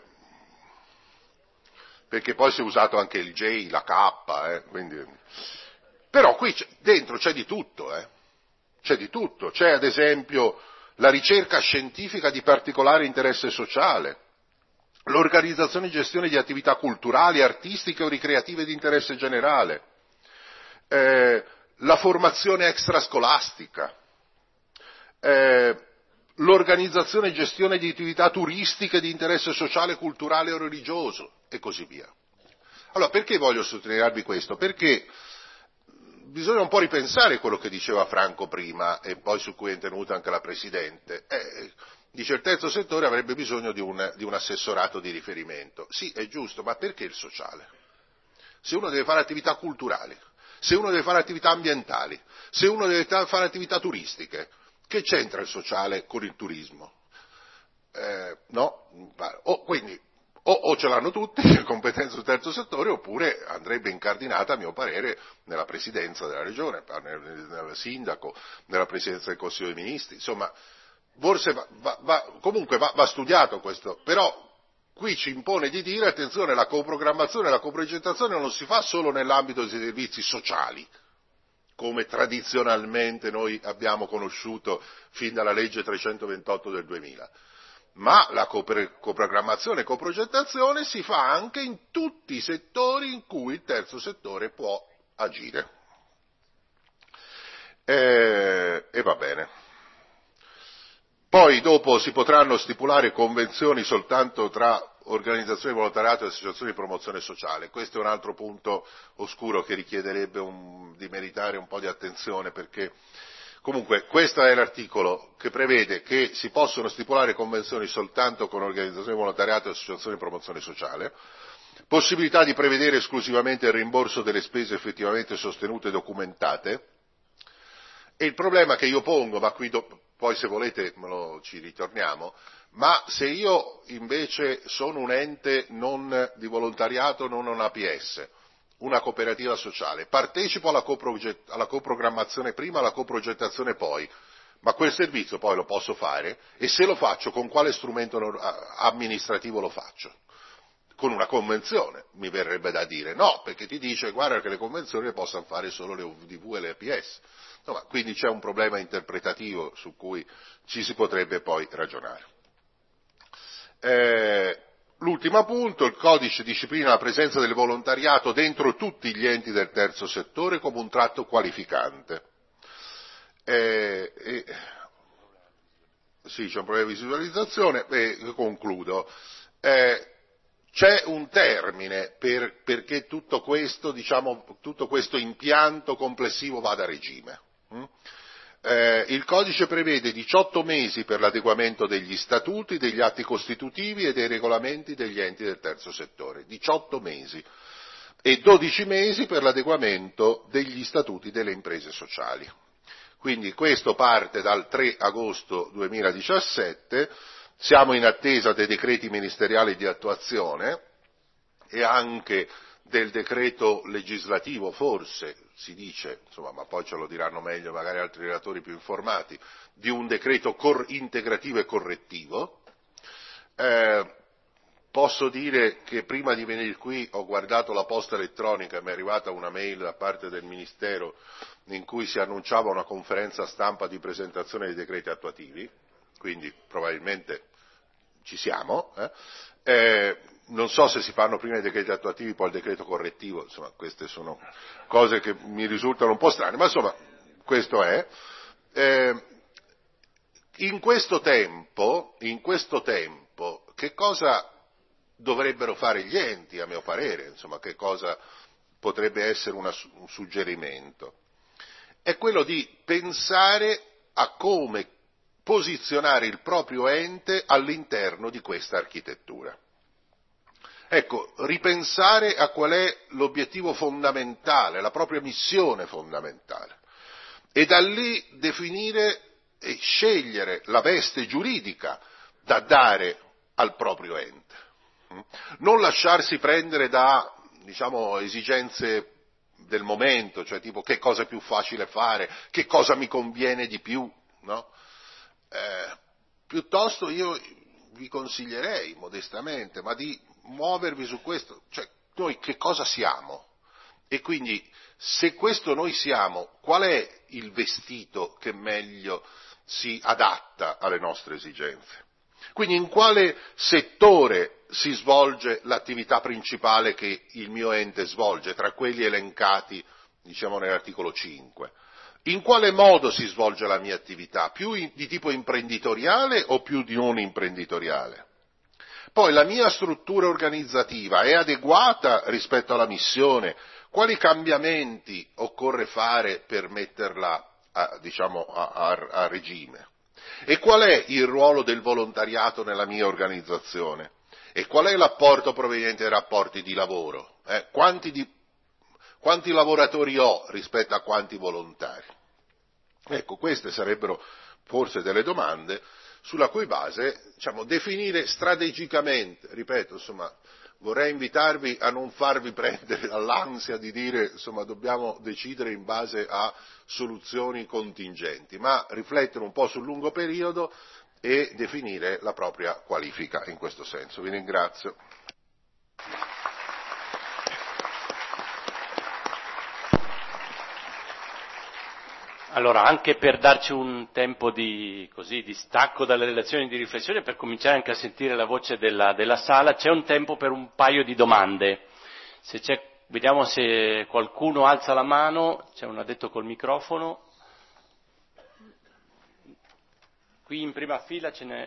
perché poi si è usato anche il J, la K, eh, quindi, però qui c'è, dentro c'è di tutto, eh. C'è di tutto, c'è ad esempio la ricerca scientifica di particolare interesse sociale, l'organizzazione e gestione di attività culturali, artistiche o ricreative di interesse generale, eh, la formazione extrascolastica, eh, l'organizzazione e gestione di attività turistiche di interesse sociale, culturale o religioso e così via. Allora, perché voglio sottolinearvi questo? Perché bisogna un po' ripensare quello che diceva Franco prima e poi su cui è intervenuta anche la Presidente. Eh, dice il terzo settore avrebbe bisogno di un, di un assessorato di riferimento. Sì, è giusto, ma perché il sociale? Se uno deve fare attività culturali, se uno deve fare attività ambientali, se uno deve fare attività turistiche, che c'entra il sociale con il turismo? Eh, no? Oh, quindi O, o ce l'hanno tutti, le competenze del terzo settore, oppure andrebbe incardinata, a mio parere, nella presidenza della regione, nel, nel sindaco, nella presidenza del Consiglio dei Ministri, insomma, forse va, va, va, comunque va, va studiato questo, però qui ci impone di dire, attenzione, la coprogrammazione e la coprogettazione non si fa solo nell'ambito dei servizi sociali, come tradizionalmente noi abbiamo conosciuto fin dalla legge trecentoventotto del duemila. Ma la coprogrammazione e coprogettazione si fa anche in tutti i settori in cui il terzo settore può agire. e, e va bene. Poi dopo si potranno stipulare convenzioni soltanto tra organizzazioni di volontariato e associazioni di promozione sociale. Questo è un altro punto oscuro che richiederebbe un, di meritare un po' di attenzione, perché comunque questo è l'articolo che prevede che si possono stipulare convenzioni soltanto con organizzazioni di volontariato e associazioni di promozione sociale, possibilità di prevedere esclusivamente il rimborso delle spese effettivamente sostenute e documentate. E il problema che io pongo, ma qui do, poi se volete me lo, ci ritorniamo, ma se io invece sono un ente non di volontariato, non un A P S, una cooperativa sociale, partecipo alla, coproget, alla coprogrammazione prima, alla coprogettazione poi, ma quel servizio poi lo posso fare, e se lo faccio con quale strumento amministrativo lo faccio? Con una convenzione, mi verrebbe da dire. No, perché ti dice guarda che le convenzioni le possono fare solo le O D V e le A P S. Insomma, quindi c'è un problema interpretativo su cui ci si potrebbe poi ragionare. Eh, l'ultimo punto, il codice disciplina la presenza del volontariato dentro tutti gli enti del terzo settore come un tratto qualificante. Eh, eh, sì, c'è un problema di visualizzazione e concludo. Eh, C'è un termine per, perché tutto questo, diciamo, tutto questo impianto complessivo vada a regime. Eh, il codice prevede diciotto mesi per l'adeguamento degli statuti, degli atti costitutivi e dei regolamenti degli enti del terzo settore, diciotto mesi, e dodici mesi per l'adeguamento degli statuti delle imprese sociali. Quindi questo parte dal tre agosto duemiladiciassette, siamo in attesa dei decreti ministeriali di attuazione e anche del decreto legislativo, forse si dice, insomma, ma poi ce lo diranno meglio magari altri relatori più informati, di un decreto cor- integrativo e correttivo. Eh, posso dire che prima di venire qui ho guardato la posta elettronica e mi è arrivata una mail da parte del Ministero in cui si annunciava una conferenza stampa di presentazione dei decreti attuativi, quindi probabilmente ci siamo. Eh? Eh, non so se si fanno prima i decreti attuativi poi il decreto correttivo, insomma queste sono cose che mi risultano un po' strane, ma insomma questo è. Eh, in questo tempo, in questo tempo, che cosa dovrebbero fare gli enti, a mio parere, insomma che cosa potrebbe essere una, un suggerimento? È quello di pensare a come posizionare il proprio ente all'interno di questa architettura. Ecco, ripensare a qual è l'obiettivo fondamentale, la propria missione fondamentale, e da lì definire e scegliere la veste giuridica da dare al proprio ente. Non lasciarsi prendere da, diciamo, esigenze del momento, cioè tipo che cosa è più facile fare, che cosa mi conviene di più, no? Eh, piuttosto io vi consiglierei modestamente, ma di muovervi su questo, cioè noi che cosa siamo? E quindi se questo noi siamo, qual è il vestito che meglio si adatta alle nostre esigenze? Quindi in quale settore si svolge l'attività principale che il mio ente svolge, tra quelli elencati, diciamo, nell'articolo cinque? In quale modo si svolge la mia attività? Più in, di tipo imprenditoriale o più di non imprenditoriale? Poi la mia struttura organizzativa è adeguata rispetto alla missione? Quali cambiamenti occorre fare per metterla a, diciamo, a, a, a regime? E qual è il ruolo del volontariato nella mia organizzazione? E qual è l'apporto proveniente dai rapporti di lavoro? Eh, quanti, di, quanti lavoratori ho rispetto a quanti volontari? Ecco, queste sarebbero forse delle domande sulla cui base, diciamo, definire strategicamente, ripeto, insomma, vorrei invitarvi a non farvi prendere dall'ansia di dire, insomma, dobbiamo decidere in base a soluzioni contingenti, ma riflettere un po' sul lungo periodo e definire la propria qualifica in questo senso. Vi ringrazio. Allora, anche per darci un tempo di, così, di stacco dalle relazioni di riflessione, per cominciare anche a sentire la voce della, della sala, c'è un tempo per un paio di domande. Se c'è, vediamo se qualcuno alza la mano, c'è un addetto col microfono. Qui in prima fila ce n'è,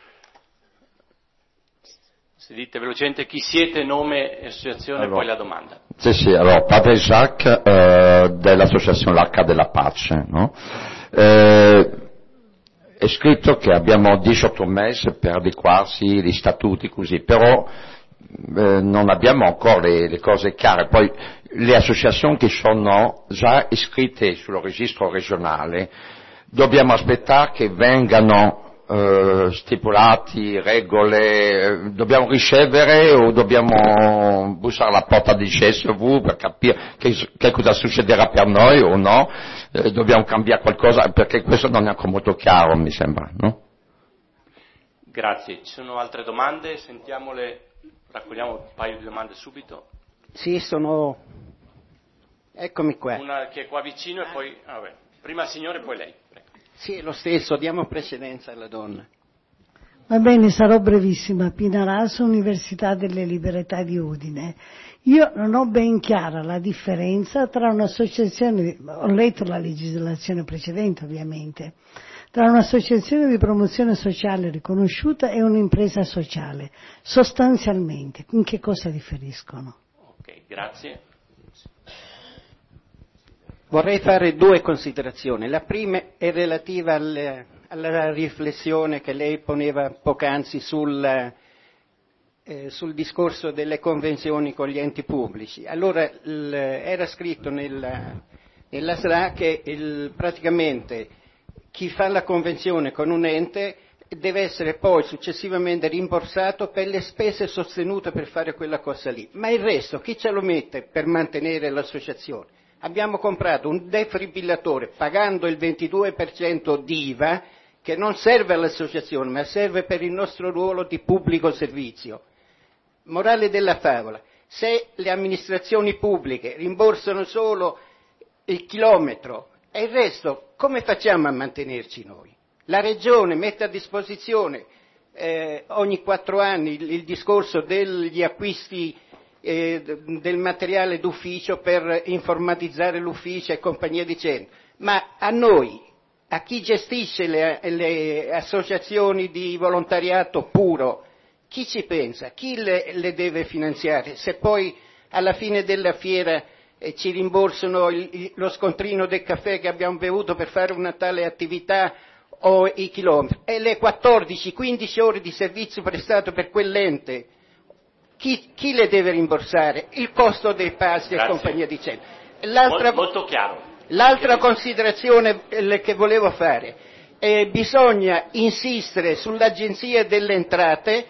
se dite velocemente chi siete, nome e associazione, allora, poi la domanda. Sì, sì, allora, padre Jacques eh, dell'associazione L'Arca della Pace, no? Eh, è scritto che abbiamo diciotto mesi per adeguarsi gli statuti così, però eh, non abbiamo ancora le, le cose chiare. Poi le associazioni che sono già iscritte sul registro regionale, dobbiamo aspettare che vengano eh, stipulati regole, dobbiamo ricevere o dobbiamo bussare alla porta di C S V per capire che, che cosa succederà per noi o no, eh, dobbiamo cambiare qualcosa, perché questo non è ancora molto chiaro, mi sembra, no? Grazie. Ci sono altre domande? Sentiamole, raccogliamo un paio di domande subito. Sì, sono... eccomi qua. Una che è qua vicino e poi... Ah, vabbè. Prima il signore, poi lei. Prego. Sì, è lo stesso, diamo precedenza alla donna. Va bene, sarò brevissima. Pina Raso, Università delle Libertà di Udine. Io non ho ben chiara la differenza tra un'associazione, ho letto la legislazione precedente ovviamente, tra un'associazione di promozione sociale riconosciuta e un'impresa sociale. Sostanzialmente, in che cosa differiscono? Ok, grazie. Vorrei fare due considerazioni. La prima è relativa al, alla riflessione che lei poneva poc'anzi sul, eh, sul discorso delle convenzioni con gli enti pubblici. Allora, l, era scritto nella, nella S R A che il, praticamente chi fa la convenzione con un ente deve essere poi successivamente rimborsato per le spese sostenute per fare quella cosa lì. Ma il resto, chi ce lo mette per mantenere l'associazione? Abbiamo comprato un defibrillatore pagando il ventidue per cento di I V A che non serve all'associazione ma serve per il nostro ruolo di pubblico servizio. Morale della favola, se le amministrazioni pubbliche rimborsano solo il chilometro e il resto come facciamo a mantenerci noi? La Regione mette a disposizione eh, ogni quattro anni il, il discorso degli acquisti Eh, del materiale d'ufficio per informatizzare l'ufficio e compagnia dicendo, ma a noi, a chi gestisce le, le associazioni di volontariato puro, chi ci pensa? Chi le, le deve finanziare? Se poi alla fine della fiera eh, ci rimborsano il, lo scontrino del caffè che abbiamo bevuto per fare una tale attività o i chilometri e le quattordici quindici ore di servizio prestato per quell'ente, Chi, chi le deve rimborsare? Il costo dei passi e compagnia dicendo. L'altra, Mol, molto chiaro. L'altra considerazione che volevo fare, eh, bisogna insistere sull'Agenzia delle Entrate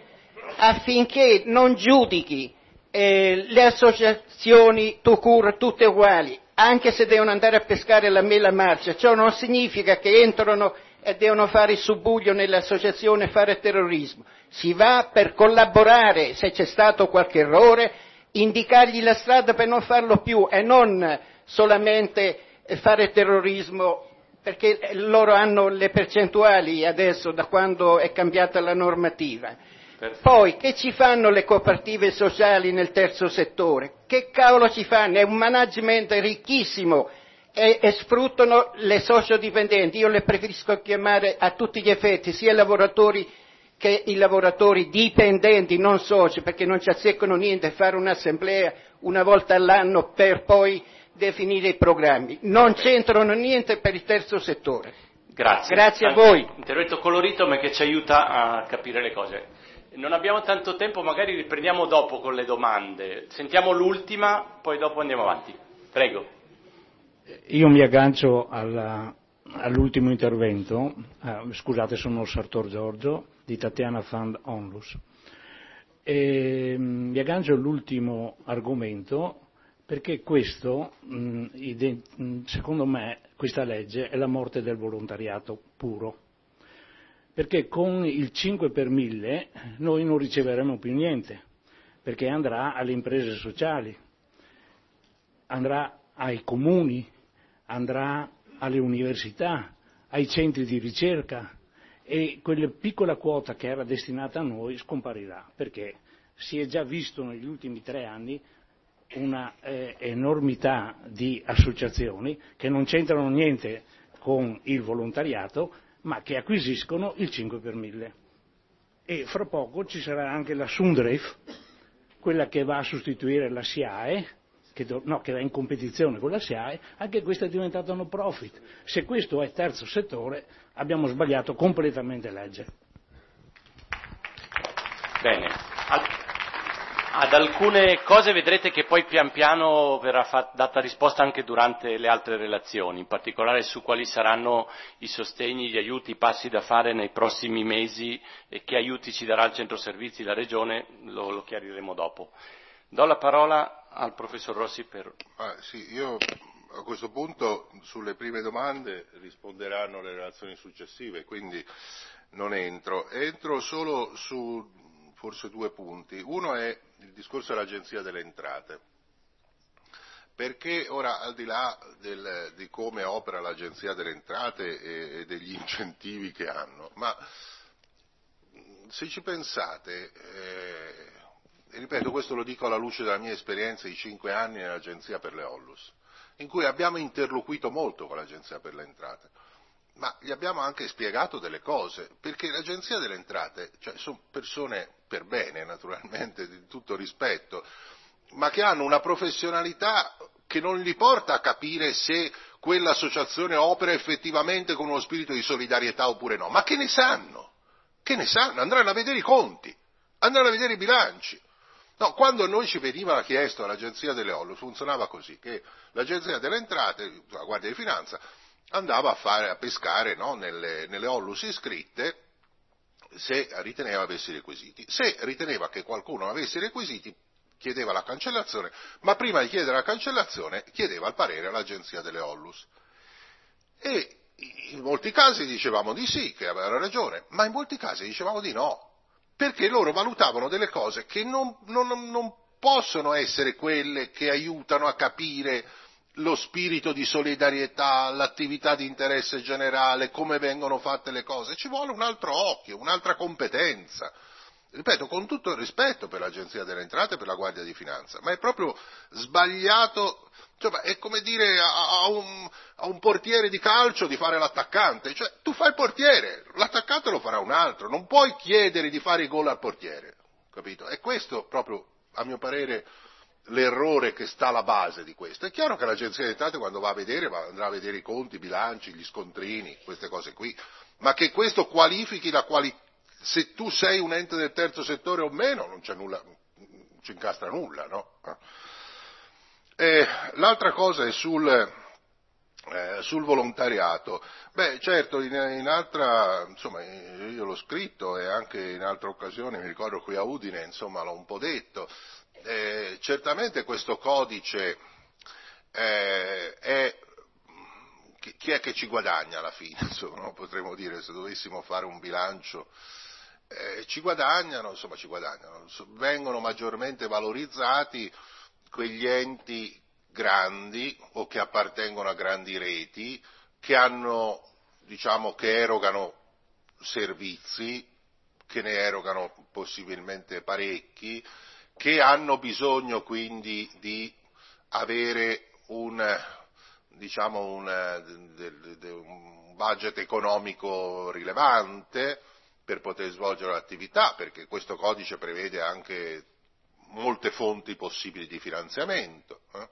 affinché non giudichi eh, le associazioni tout court tutte uguali, anche se devono andare a pescare la mela marcia. Ciò non significa che entrano e devono fare il subbuglio nell'associazione e fare terrorismo. Si va per collaborare, se c'è stato qualche errore, indicargli la strada per non farlo più e non solamente fare terrorismo, perché loro hanno le percentuali adesso da quando è cambiata la normativa. Perfetto. Poi, che ci fanno le cooperative sociali nel terzo settore? Che cavolo ci fanno? È un management ricchissimo e, e sfruttano le sociodipendenti. Io le preferisco chiamare a tutti gli effetti sia i lavoratori che i lavoratori dipendenti, non soci, perché non ci azzeccano niente fare un'assemblea una volta all'anno per poi definire i programmi. Non c'entrano niente per il terzo settore. Grazie. Grazie a voi. Intervento colorito ma che ci aiuta a capire le cose. Non abbiamo tanto tempo, magari riprendiamo dopo con le domande. Sentiamo l'ultima, poi dopo andiamo avanti. Prego. Io mi aggancio alla, all'ultimo intervento, eh, scusate sono Sartor Giorgio, di Tatiana Fund Onlus. E, mi aggancio all'ultimo argomento perché questo, mh, ident- secondo me, questa legge è la morte del volontariato puro. Perché con il cinque per mille noi non riceveremo più niente, perché andrà alle imprese sociali, andrà ai comuni, andrà alle università, ai centri di ricerca e quella piccola quota che era destinata a noi scomparirà, perché si è già visto negli ultimi tre anni una eh, enormità di associazioni che non c'entrano niente con il volontariato, ma che acquisiscono il cinque per mille. E fra poco ci sarà anche la Sundref, quella che va a sostituire la S I A E, che, do, no, che va in competizione con la S I A E, anche questa è diventata no profit. Se questo è terzo settore, abbiamo sbagliato completamente legge. Bene, ad, ad alcune cose vedrete che poi pian piano verrà fat, data risposta anche durante le altre relazioni, in particolare su quali saranno i sostegni, gli aiuti, i passi da fare nei prossimi mesi e che aiuti ci darà il centro servizi, la Regione, lo, lo chiariremo dopo. Do la parola al professor Rossi per... Ah, sì, io a questo punto sulle prime domande risponderanno le relazioni successive, quindi non entro. Entro solo su forse due punti. Uno è il discorso dell'Agenzia delle Entrate, perché ora al di là del, di come opera l'Agenzia delle Entrate e, e degli incentivi che hanno, ma se ci pensate, eh, e ripeto, questo lo dico alla luce della mia esperienza di cinque anni nell'Agenzia per le Onlus, in cui abbiamo interloquito molto con l'Agenzia per le Entrate, ma gli abbiamo anche spiegato delle cose, perché l'Agenzia delle Entrate, cioè, sono persone per bene, naturalmente, di tutto rispetto, ma che hanno una professionalità che non li porta a capire se quell'associazione opera effettivamente con uno spirito di solidarietà oppure no, ma che ne sanno? Che ne sanno? Andranno a vedere i conti, andranno a vedere i bilanci. No, quando noi ci veniva chiesto all'Agenzia delle Onlus, funzionava così, che l'Agenzia delle Entrate, la Guardia di Finanza, andava a, fare, a pescare, no, nelle, nelle Onlus iscritte se riteneva avesse i requisiti. Se riteneva che qualcuno avesse i requisiti, chiedeva la cancellazione, ma prima di chiedere la cancellazione chiedeva il parere all'Agenzia delle Onlus. E in molti casi dicevamo di sì, che aveva ragione, ma in molti casi dicevamo di no, perché loro valutavano delle cose che non, non, non possono essere quelle che aiutano a capire lo spirito di solidarietà, l'attività di interesse generale, come vengono fatte le cose. Ci vuole un altro occhio, un'altra competenza. Ripeto, con tutto il rispetto per l'Agenzia delle Entrate e per la Guardia di Finanza, ma è proprio sbagliato, cioè, è come dire a, a, un, a un portiere di calcio di fare l'attaccante, cioè tu fai il portiere, l'attaccante lo farà un altro, non puoi chiedere di fare i gol al portiere, capito? E questo proprio, a mio parere, l'errore che sta alla base di questo. È chiaro che l'Agenzia delle Entrate quando va a vedere, va, andrà a vedere i conti, i bilanci, gli scontrini, queste cose qui, ma che questo qualifichi la qualità, se tu sei un ente del terzo settore o meno, non c'è nulla, non ci incastra nulla, no? E l'altra cosa è sul, eh, sul volontariato. Beh, certo, in, in altra, insomma, io l'ho scritto e anche in altre occasioni, mi ricordo qui a Udine, insomma, l'ho un po' detto, eh, certamente questo codice eh, è, chi è che ci guadagna alla fine, insomma, no? Potremmo dire, se dovessimo fare un bilancio, Eh, ci guadagnano, insomma ci guadagnano, vengono maggiormente valorizzati quegli enti grandi o che appartengono a grandi reti, che hanno, diciamo, che erogano servizi, che ne erogano possibilmente parecchi, che hanno bisogno quindi di avere un, diciamo, un, de, de, un budget economico rilevante per poter svolgere l'attività, perché questo codice prevede anche molte fonti possibili di finanziamento, eh?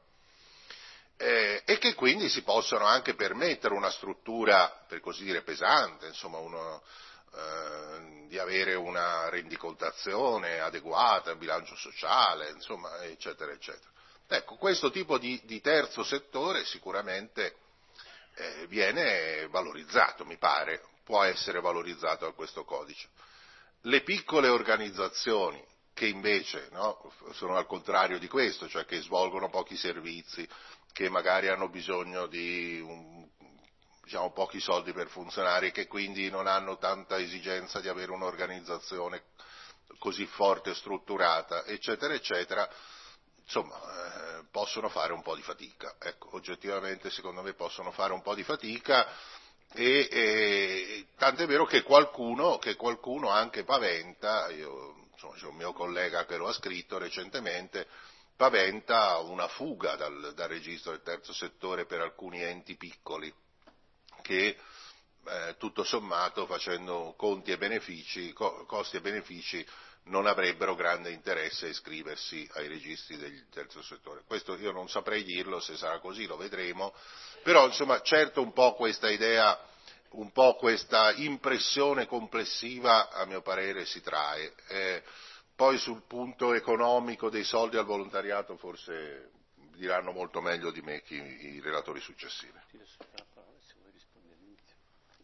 Eh, e che quindi si possono anche permettere una struttura, per così dire, pesante, insomma, uno, eh, di avere una rendicontazione adeguata, un bilancio sociale, insomma, eccetera, eccetera. Ecco, questo tipo di, di terzo settore sicuramente eh, viene valorizzato, mi pare, può essere valorizzato da questo codice. Le piccole organizzazioni che invece, no, sono al contrario di questo, cioè che svolgono pochi servizi, che magari hanno bisogno di un, diciamo, pochi soldi per funzionare e che quindi non hanno tanta esigenza di avere un'organizzazione così forte e strutturata, eccetera, eccetera, insomma, eh, possono fare un po' di fatica. Ecco, oggettivamente secondo me possono fare un po' di fatica. E, e tant'è vero che qualcuno, che qualcuno anche paventa, io, insomma, c'è un mio collega che lo ha scritto recentemente, paventa una fuga dal, dal registro del terzo settore per alcuni enti piccoli che eh, tutto sommato facendo conti e benefici, co- costi e benefici, non avrebbero grande interesse a iscriversi ai registri del terzo settore. Questo io non saprei dirlo, se sarà così lo vedremo, però insomma certo un po' questa idea, un po' questa impressione complessiva a mio parere si trae. Eh, poi sul punto economico dei soldi al volontariato forse diranno molto meglio di me chi, i relatori successivi.